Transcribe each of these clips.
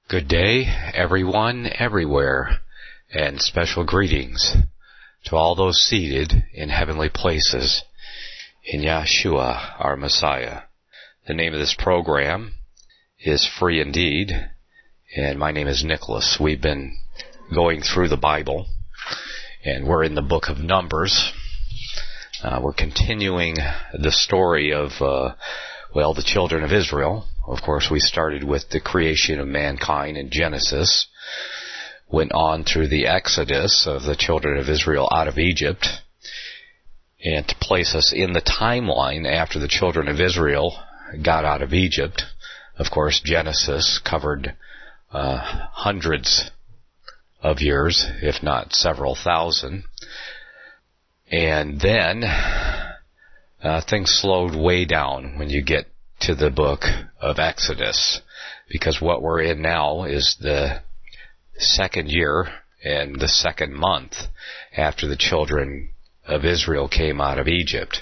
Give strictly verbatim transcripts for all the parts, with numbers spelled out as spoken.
Good day, everyone, everywhere, and special greetings to all those seated in heavenly places in Yeshua, our Messiah. The name of this program is Free Indeed, and my name is Nicholas. We've been going through the Bible, and we're in the book of Numbers. Uh, we're continuing the story of, uh, well, the children of Israel. Of course, we started with the creation of mankind in Genesis, went on through the exodus of the children of Israel out of Egypt, and to place us in the timeline after the children of Israel got out of Egypt. Of course, Genesis covered uh, hundreds of years, if not several thousand. And then uh, things slowed way down when you get to the book of Exodus, because what we're in now is the second year and the second month after the children of Israel came out of Egypt.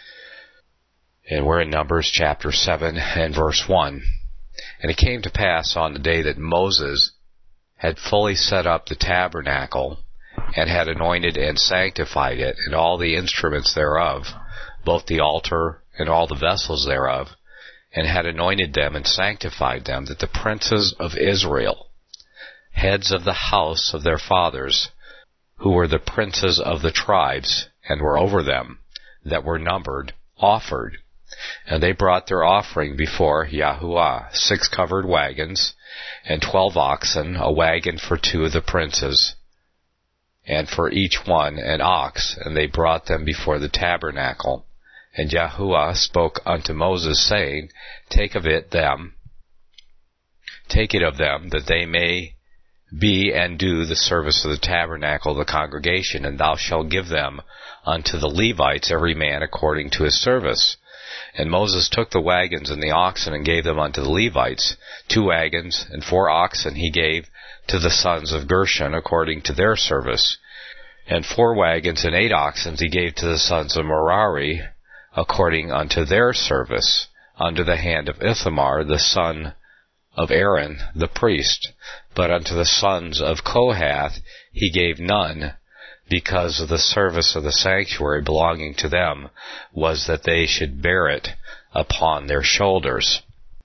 And we're in Numbers chapter seven and verse one. And it came to pass on the day that Moses had fully set up the tabernacle and had anointed and sanctified it and all the instruments thereof, both the altar and all the vessels thereof, and had anointed them and sanctified them, that the princes of Israel, heads of the house of their fathers, who were the princes of the tribes, and were over them, that were numbered, offered. And they brought their offering before Yahuwah, six covered wagons, and twelve oxen, a wagon for two of the princes, and for each one an ox, and they brought them before the tabernacle. And Yahuwah spoke unto Moses, saying, Take of it them, take it of them, that they may be and do the service of the tabernacle of the congregation, and thou shalt give them unto the Levites, every man according to his service. And Moses took the wagons and the oxen, and gave them unto the Levites. Two wagons and four oxen he gave to the sons of Gershon according to their service. And four wagons and eight oxen he gave to the sons of Merari, according unto their service, under the hand of Ithamar, the son of Aaron, the priest. But unto the sons of Kohath he gave none, because of the service of the sanctuary belonging to them was that they should bear it upon their shoulders.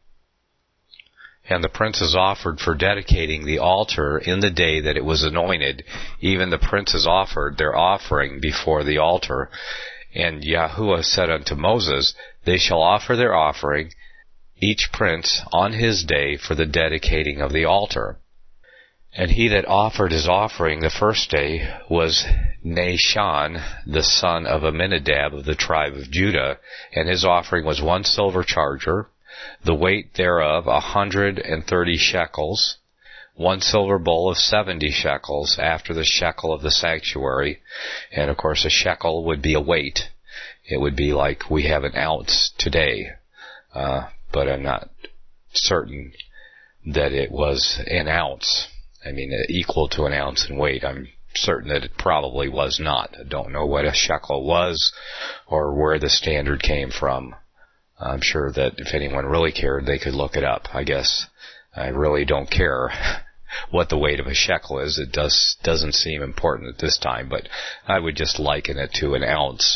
And the princes offered for dedicating the altar in the day that it was anointed. Even the princes offered their offering before the altar. And Yahuwah said unto Moses, They shall offer their offering, each prince on his day, for the dedicating of the altar. And he that offered his offering the first day was Nahshon, the son of Amminadab of the tribe of Judah, and his offering was one silver charger, the weight thereof a hundred and thirty shekels, one silver bowl of seventy shekels, after the shekel of the sanctuary. And of course a shekel would be a weight. It would be like we have an ounce today, uh, but I'm not certain that it was an ounce. I mean, equal to an ounce in weight. I'm certain that it probably was not. I don't know what a shekel was or where the standard came from. I'm sure that if anyone really cared, they could look it up. I guess I really don't care what the weight of a shekel is. It does, doesn't seem important at this time, but I would just liken it to an ounce.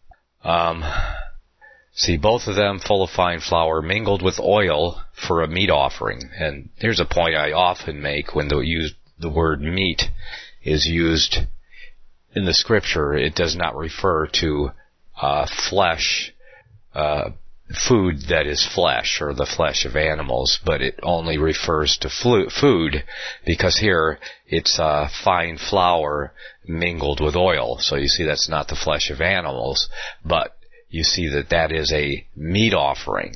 Um, see, both of them full of fine flour, mingled with oil for a meat offering. And here's a point I often make when the, use, the word meat is used in the scripture. It does not refer to uh, flesh, uh, food that is flesh, or the flesh of animals, but it only refers to flu- food, because here it's uh, fine flour mingled with oil. So you see that's not the flesh of animals, but you see that that is a meat offering.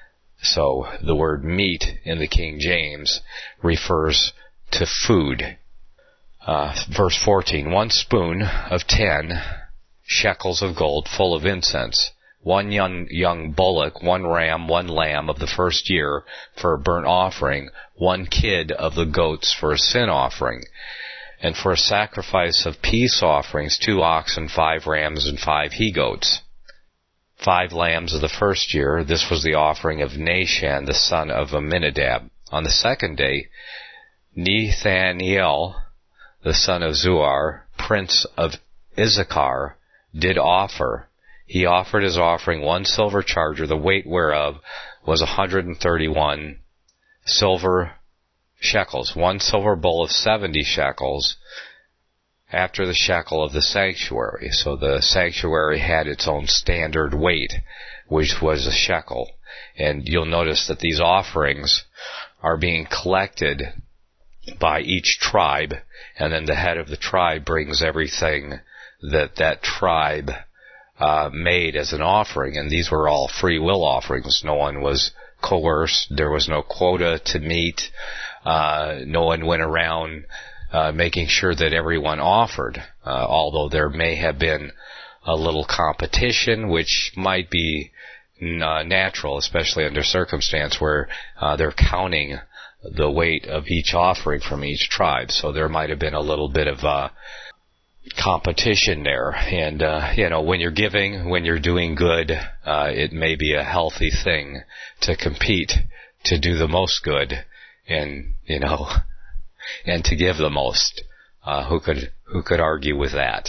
So the word meat in the King James refers to food. Uh, verse fourteen, one spoon of ten shekels of gold full of incense, one young, young bullock, one ram, one lamb of the first year for a burnt offering, one kid of the goats for a sin offering, and for a sacrifice of peace offerings, two oxen, five rams, and five he-goats. Five lambs of the first year, this was the offering of Nahshon, the son of Amminadab. On the second day, Nethaniel, the son of Zuar, prince of Issachar, did offer. He offered his offering one silver charger, the weight whereof was a hundred and thirty-one silver shekels, one silver bowl of seventy shekels, after the shekel of the sanctuary. So the sanctuary had its own standard weight, which was a shekel. And you'll notice that these offerings are being collected by each tribe, and then the head of the tribe brings everything that that tribe uh, made as an offering. And these were all free will offerings. No one was coerced. There was no quota to meet. Uh, no one went around uh, making sure that everyone offered, uh, although there may have been a little competition, which might be uh, natural, especially under circumstance where uh, they're counting the weight of each offering from each tribe. So there might have been a little bit of uh, competition there. And, uh, you know, when you're giving, when you're doing good, uh, it may be a healthy thing to compete, to do the most good, and, you know, and to give the most. Uh, who could, who could argue with that?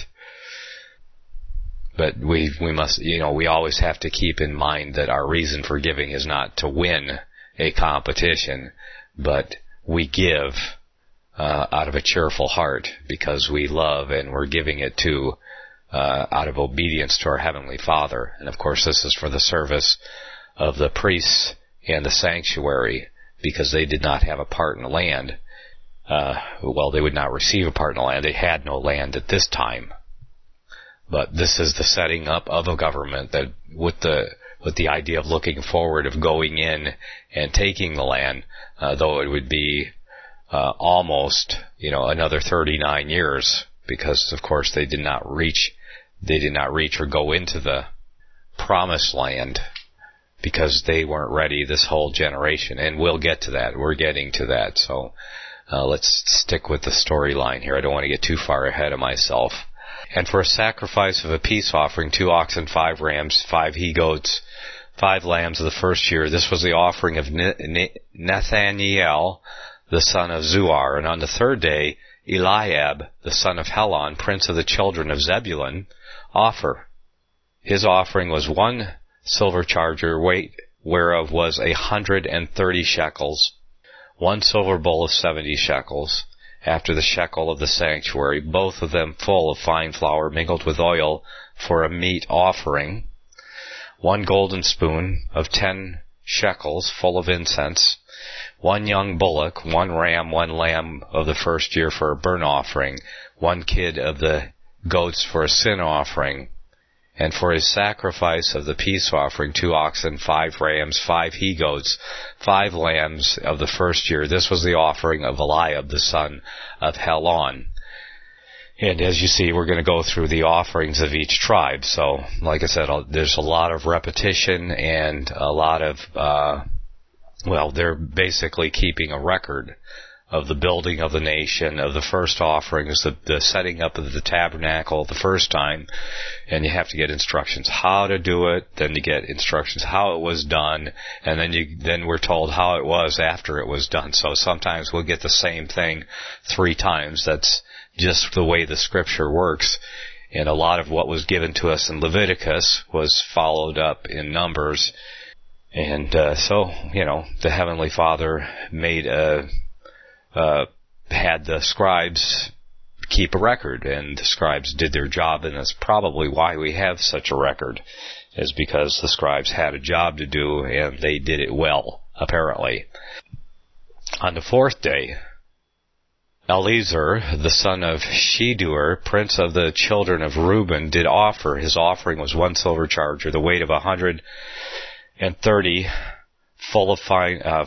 But we, we must, you know, we always have to keep in mind that our reason for giving is not to win a competition, but we give uh, out of a cheerful heart because we love, and we're giving it to uh, out of obedience to our Heavenly Father. And of course, this is for the service of the priests and the sanctuary, because they did not have a part in the land. Uh, well, they would not receive a part in the land. They had no land at this time. But this is the setting up of a government that, with the with the idea of looking forward, of going in and taking the land, uh, though it would be uh, almost, you know, another thirty-nine years, because of course they did not reach, they did not reach or go into the promised land because they weren't ready, this whole generation. And we'll get to that. We're getting to that. So uh, let's stick with the storyline here. I don't want to get too far ahead of myself. And for a sacrifice of a peace offering, two oxen, five rams, five he-goats, five lambs of the first year. This was the offering of Nethaniel, the son of Zuar. And on the third day, Eliab, the son of Helon, prince of the children of Zebulun, offer. His offering was one silver charger, weight whereof was a hundred and thirty shekels, one silver bowl of seventy shekels, after the shekel of the sanctuary, both of them full of fine flour mingled with oil for a meat offering, one golden spoon of ten shekels full of incense, one young bullock, one ram, one lamb of the first year for a burnt offering, one kid of the goats for a sin offering, and for his sacrifice of the peace offering, two oxen, five rams, five he-goats, five lambs of the first year. This was the offering of Eliab, the son of Helon. And as you see, we're going to go through the offerings of each tribe. So, like I said, there's a lot of repetition and a lot of, uh, well, they're basically keeping a record of the building of the nation, of the first offerings, the, the setting up of the tabernacle the first time, and you have to get instructions how to do it, then you get instructions how it was done, and then you then we're told how it was after it was done. So sometimes we'll get the same thing three times. That's just the way the scripture works. And a lot of what was given to us in Leviticus was followed up in Numbers. And uh, so, you know, the Heavenly Father made a Uh, had the scribes keep a record, and the scribes did their job, and that's probably why we have such a record, is because the scribes had a job to do, and they did it well, apparently. On the fourth day, Eleazar, the son of Shedeur, prince of the children of Reuben, did offer. His offering was one silver charger, the weight of a hundred and thirty, full of fine, uh,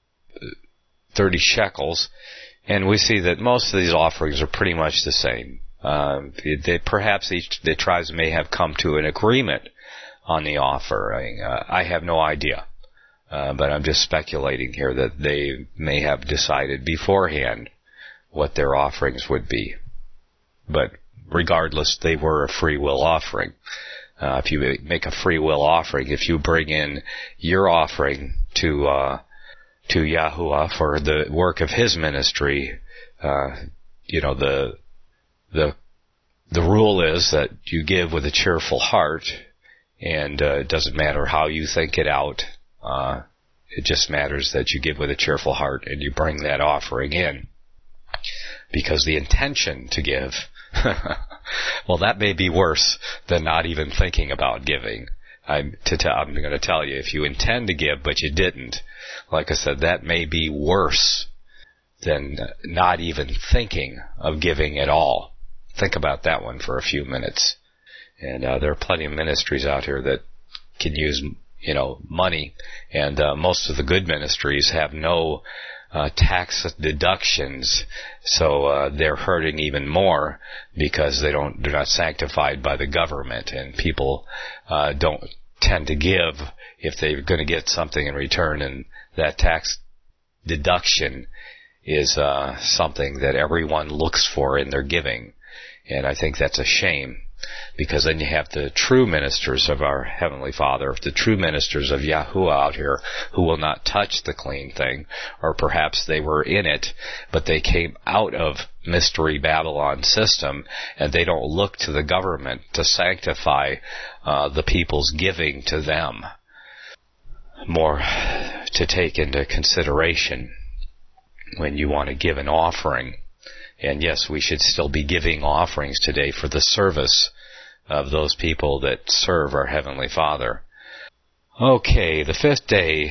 thirty shekels, and we see that most of these offerings are pretty much the same. Um, they, perhaps each the tribes may have come to an agreement on the offering. Uh, I have no idea, uh, but I'm just speculating here that they may have decided beforehand what their offerings would be. But regardless, they were a free will offering. Uh, if you make a free will offering, if you bring in your offering to uh, to Yahuwah for the work of His ministry. Uh, you know, the the the rule is that you give with a cheerful heart, and uh, it doesn't matter how you think it out. Uh, it just matters that you give with a cheerful heart and you bring that offering in. Because the intention to give, well, that may be worse than not even thinking about giving. I'm, to t- I'm going to tell you, if you intend to give but you didn't, like I said, that may be worse than not even thinking of giving at all. Think about that one for a few minutes. And uh, there are plenty of ministries out here that can use, you know, money, and uh, most of the good ministries have no uh, tax deductions, so uh, they're hurting even more because they don't, they're not sanctified by the government, and people uh, don't tend to give if they're going to get something in return, and that tax deduction is uh, something that everyone looks for in their giving, and I think that's a shame. Because then you have the true ministers of our Heavenly Father, the true ministers of Yahuwah out here, who will not touch the clean thing, or perhaps they were in it, but they came out of Mystery Babylon system, and they don't look to the government to sanctify uh, the people's giving to them. More to take into consideration when you want to give an offering. And yes, we should still be giving offerings today for the service of those people that serve our Heavenly Father. Okay, the fifth day,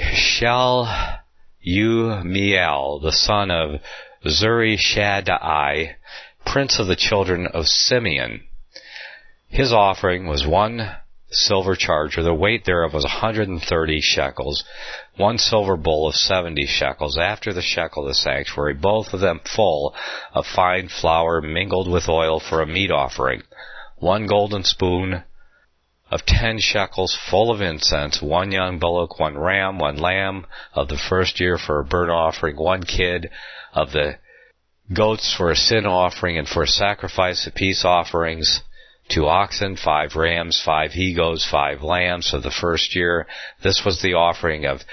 Shelumiel, the son of Zurishaddai, prince of the children of Simeon. His offering was one silver charger, the weight thereof was one hundred thirty shekels, one silver bowl of seventy shekels, after the shekel of the sanctuary, both of them full of fine flour mingled with oil for a meat offering, one golden spoon of ten shekels full of incense, one young bullock, one ram, one lamb of the first year for a burnt offering, one kid of the goats for a sin offering and for a sacrifice of peace offerings, two oxen, five rams, five he-goats, five lambs of the first year. This was the offering of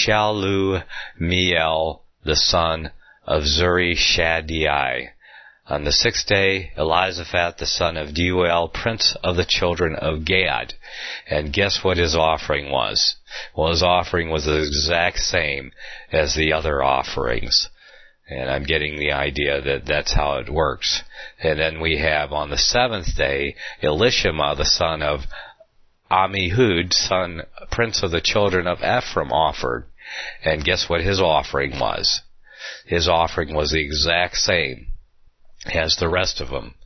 Shelumiel, the son of Zurishaddai. On the sixth day, Elizaphat, the son of Deuel, prince of the children of Gad. And guess what his offering was? Well, his offering was the exact same as the other offerings. And I'm getting the idea that that's how it works. And then we have on the seventh day, Elishama, the son of Ammihud, son, prince of the children of Ephraim, offered. And guess what his offering was? His offering was the exact same as the rest of them.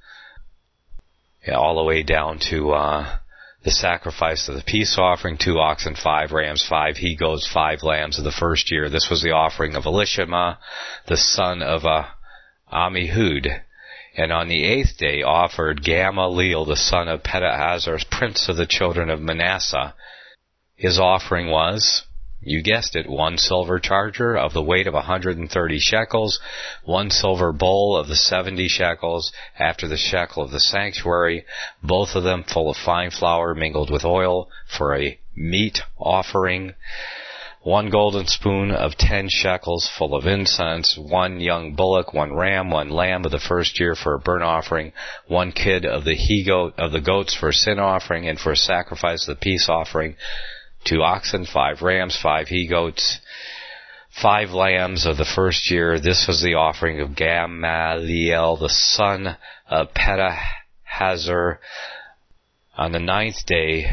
Yeah, all the way down to uh the sacrifice of the peace offering, two oxen, five rams, five he-goats, five lambs of the first year. This was the offering of Elishama, the son of uh, Ammihud. And on the eighth day offered Gamaliel, the son of Pedahazar, prince of the children of Manasseh. His offering was, you guessed it, one silver charger of the weight of one hundred thirty shekels, one silver bowl of the seventy shekels, after the shekel of the sanctuary, both of them full of fine flour mingled with oil for a meat offering, one golden spoon of ten shekels full of incense, one young bullock, one ram, one lamb of the first year for a burnt offering, one kid of the he-goat of the goats for a sin offering and for a sacrifice of the peace offering, two oxen, five rams, five he-goats, five lambs of the first year. This was the offering of Gamaliel, the son of Pedahazar. On the ninth day,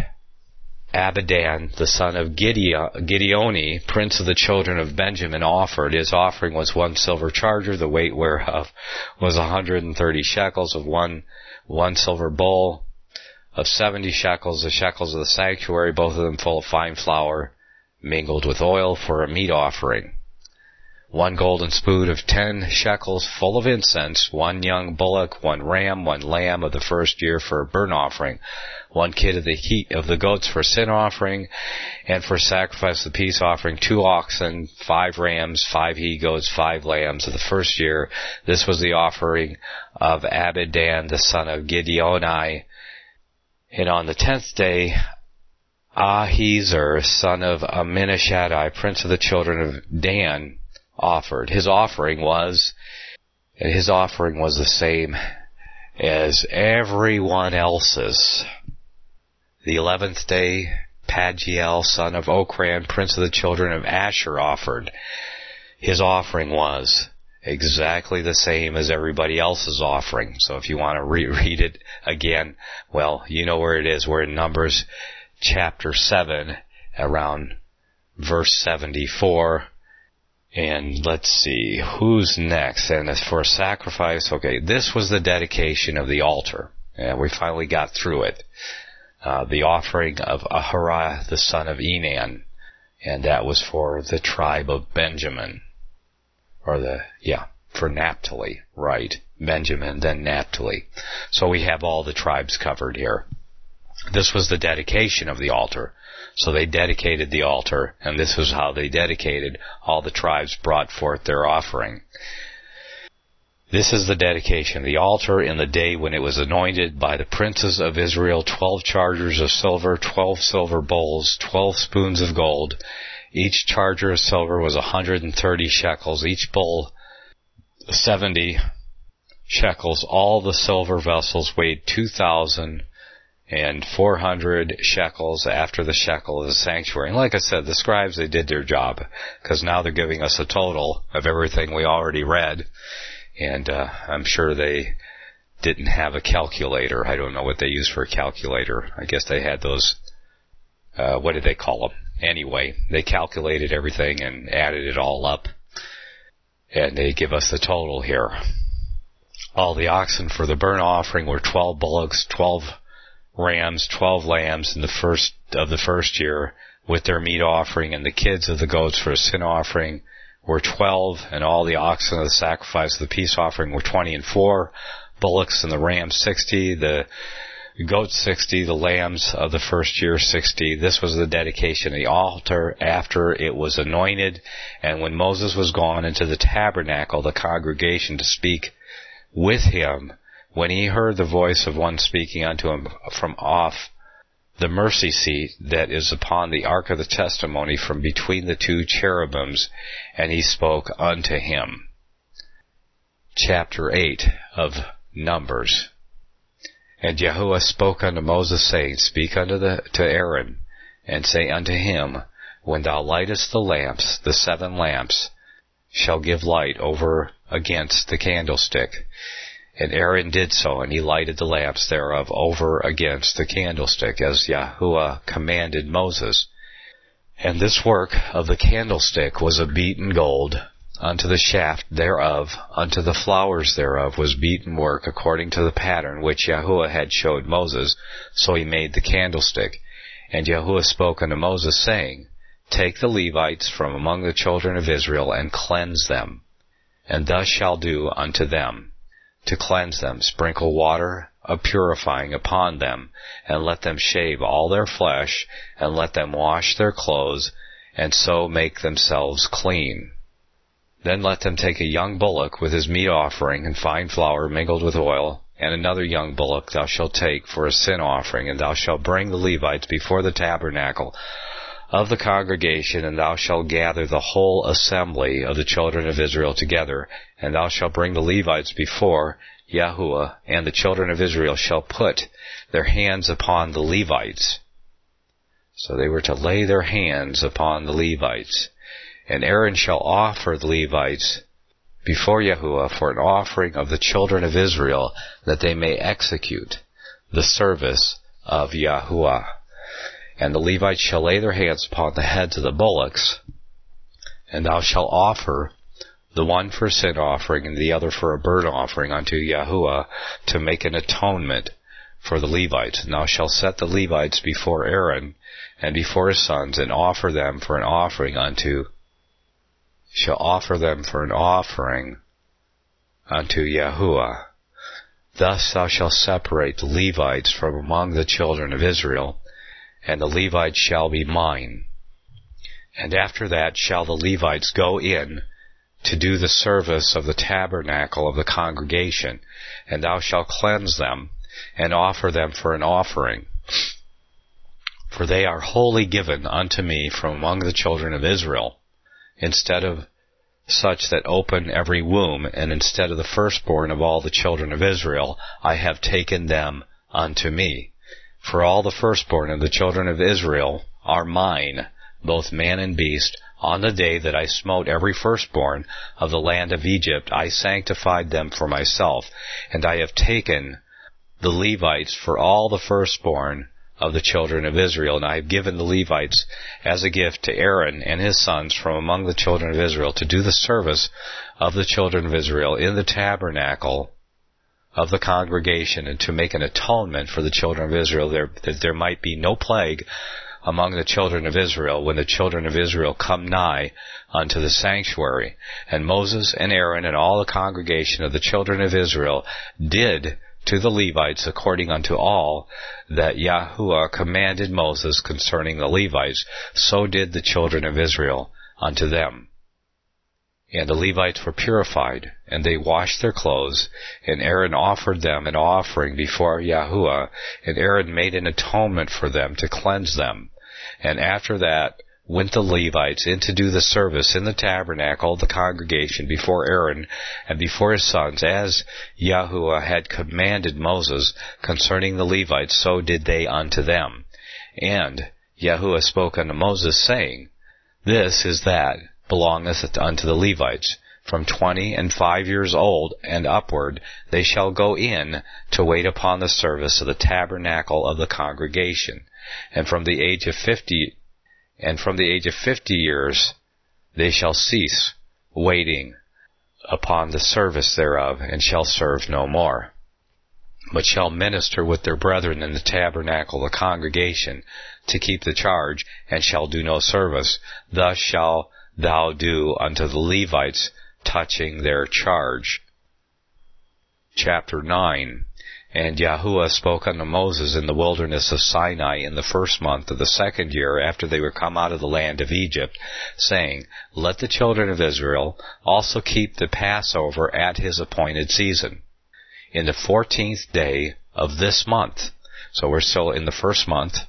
Abidan, the son of Gideoni, prince of the children of Benjamin, offered. His offering was one silver charger, the weight whereof was one hundred thirty shekels, of one, one silver bowl of seventy shekels, the shekels of the sanctuary, both of them full of fine flour, mingled with oil for a meat offering. One golden spoon of ten shekels full of incense, one young bullock, one ram, one lamb of the first year for a burnt offering, one kid of the heat of the goats for sin offering, and for sacrifice of the peace offering, two oxen, five rams, five he-goats, five lambs of the first year. This was the offering of Abidan, the son of Gideoni. And on the tenth day, Ahiezer, son of Amminashadai, prince of the children of Dan, offered. His offering was, his offering was the same as everyone else's. The eleventh day, Pagiel, son of Okran, prince of the children of Asher, offered. His offering was exactly the same as everybody else's offering. So if you want to reread it again, well, you know where it is. We're in Numbers chapter seven, around verse seventy-four. And let's see, who's next? And as for sacrifice, okay, this was the dedication of the altar. And we finally got through it. Uh, the offering of Ahariah, the son of Enan. And that was for the tribe of Benjamin. Or the, yeah, for Naphtali, right. Benjamin, then Naphtali. So we have all the tribes covered here. This was the dedication of the altar. So they dedicated the altar, and this was how they dedicated. All the tribes brought forth their offering. This is the dedication of the altar in the day when it was anointed by the princes of Israel, twelve chargers of silver, twelve silver bowls, twelve spoons of gold. Each charger of silver was a hundred and thirty shekels, each bowl seventy shekels. All the silver vessels weighed two thousand and four hundred shekels after the shekel of the sanctuary. And like I said, the scribes, they did their job, because now they're giving us a total of everything we already read. And uh, I'm sure they didn't have a calculator. I don't know what they used for a calculator. I guess they had those, uh, what did they call them? Anyway, they calculated everything and added it all up. And they give us the total here. All the oxen for the burnt offering were twelve bullocks, twelve rams, twelve lambs in the first of the first year with their meat offering, and the kids of the goats for a sin offering were twelve, and all the oxen of the sacrifice of the peace offering were twenty and four, bullocks and the rams sixty, the goats sixty, the lambs of the first year sixty. This was the dedication of the altar after it was anointed. And when Moses was gone into the tabernacle, the congregation to speak with him, when he heard the voice of one speaking unto him from off the mercy seat that is upon the ark of the testimony from between the two cherubims, and he spoke unto him. Chapter eight of Numbers. And Yahuwah spoke unto Moses, saying, Speak unto the to Aaron, and say unto him, When thou lightest the lamps, the seven lamps shall give light over against the candlestick. And Aaron did so, and he lighted the lamps thereof over against the candlestick, as Yahuwah commanded Moses. And this work of the candlestick was of beaten gold. Unto the shaft thereof, unto the flowers thereof was beaten work according to the pattern which Yahuwah had showed Moses. So he made the candlestick. And Yahuwah spoke unto Moses, saying, Take the Levites from among the children of Israel, and cleanse them. And thus shall do unto them. To cleanse them, sprinkle water of purifying upon them, and let them shave all their flesh, and let them wash their clothes, and so make themselves clean. Then let them take a young bullock with his meat offering, and fine flour mingled with oil, and another young bullock thou shalt take for a sin offering, and thou shalt bring the Levites before the tabernacle of the congregation, and thou shalt gather the whole assembly of the children of Israel together, and thou shalt bring the Levites before Yahuwah, and the children of Israel shall put their hands upon the Levites. So they were to lay their hands upon the Levites. And Aaron shall offer the Levites before Yahuwah for an offering of the children of Israel, that they may execute the service of Yahuwah. And the Levites shall lay their hands upon the heads of the bullocks, and thou shalt offer the one for a sin offering, and the other for a burnt offering unto Yahuwah, to make an atonement for the Levites. And thou shalt set the Levites before Aaron and before his sons, and offer them for an offering unto shall offer them for an offering unto Yahuwah. Thus thou shalt separate the Levites from among the children of Israel, and the Levites shall be mine. And after that shall the Levites go in to do the service of the tabernacle of the congregation, and thou shalt cleanse them, and offer them for an offering For they are wholly given unto me from among the children of Israel, instead of such that open every womb, and instead of the firstborn of all the children of Israel, I have taken them unto me. For all the firstborn of the children of Israel are mine, both man and beast. On the day that I smote every firstborn of the land of Egypt, I sanctified them for myself, and I have taken the Levites for all the firstborn of the children of Israel, and I have given the Levites as a gift to Aaron and his sons from among the children of Israel to do the service of the children of Israel in the tabernacle of the congregation, and to make an atonement for the children of Israel, there, that there might be no plague among the children of Israel when the children of Israel come nigh unto the sanctuary. And Moses and Aaron and all the congregation of the children of Israel did to the Levites according unto all that Yahuwah commanded Moses concerning the Levites, so did the children of Israel unto them. And the Levites were purified, and they washed their clothes, and Aaron offered them an offering before Yahuwah, and Aaron made an atonement for them to cleanse them. And after that went the Levites in to do the service in the tabernacle of the congregation before Aaron and before his sons, as Yahuwah had commanded Moses concerning the Levites, so did they unto them. And Yahuwah spoke unto Moses, saying, This is that belongeth unto the Levites. From twenty and five years old and upward they shall go in to wait upon the service of the tabernacle of the congregation. And from the age of fifty And from the age of fifty years they shall cease waiting upon the service thereof, and shall serve no more, but shall minister with their brethren in the tabernacle of the congregation to keep the charge, and shall do no service. Thus shalt thou do unto the Levites touching their charge. Chapter nine. And Yahuwah spoke unto Moses in the wilderness of Sinai in the first month of the second year after they were come out of the land of Egypt, saying, Let the children of Israel also keep the Passover at his appointed season, in the fourteenth day of this month. So we're still in the first month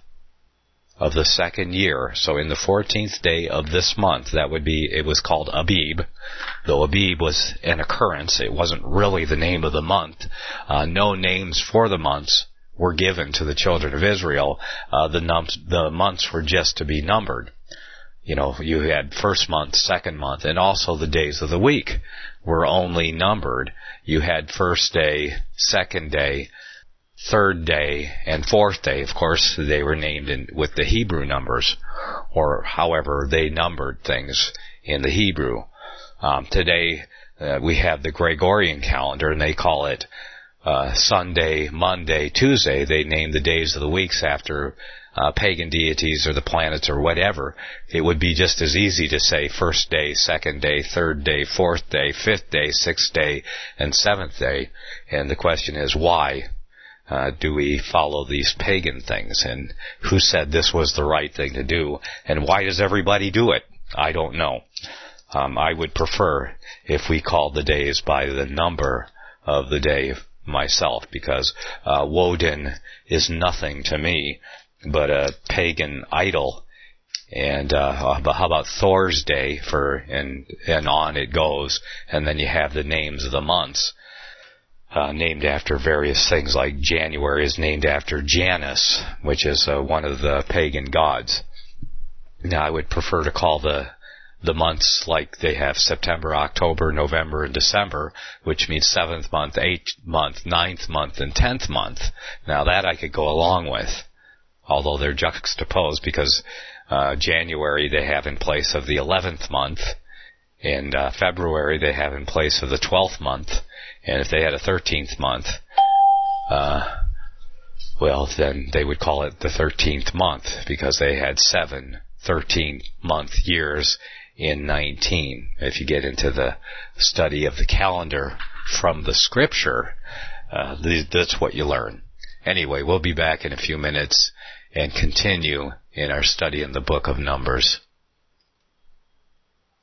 of the second year. So in the fourteenth day of this month, that would be, it was called Abib, though Abib was an occurrence. It wasn't really the name of the month. Uh, no names for the months were given to the children of Israel. Uh, the, num- the months were just to be numbered. You know, you had first month, second month, and also the days of the week were only numbered. You had first day, second day, third day, and fourth day. Of course, they were named in, with the Hebrew numbers, or however they numbered things in the Hebrew. Um, today, uh, we have the Gregorian calendar, and they call it uh, Sunday, Monday, Tuesday. They name the days of the weeks after uh, pagan deities or the planets or whatever. It would be just as easy to say first day, second day, third day, fourth day, fifth day, sixth day, and seventh day. And the question is, why? Uh, do we follow these pagan things? And who said this was the right thing to do? And why does everybody do it? I don't know. Um, I would prefer if we called the days by the number of the day myself, because uh, Woden is nothing to me but a pagan idol. And uh, how about Thor's Day, for and and on it goes. And then you have the names of the months. Uh, named after various things, like January is named after Janus, which is uh, one of the pagan gods. Now, I would prefer to call the the months like they have September, October, November, and December, which means seventh month, eighth month, ninth month, and tenth month. Now, that I could go along with, although they're juxtaposed, because uh, January they have in place of the eleventh month, and uh, February they have in place of the twelfth month. And if they had a thirteenth month, uh, well, then they would call it the thirteenth month, because they had seven thirteen-month years in nineteen. If you get into the study of the calendar from the scripture, uh, that's what you learn. Anyway, we'll be back in a few minutes and continue in our study in the book of Numbers.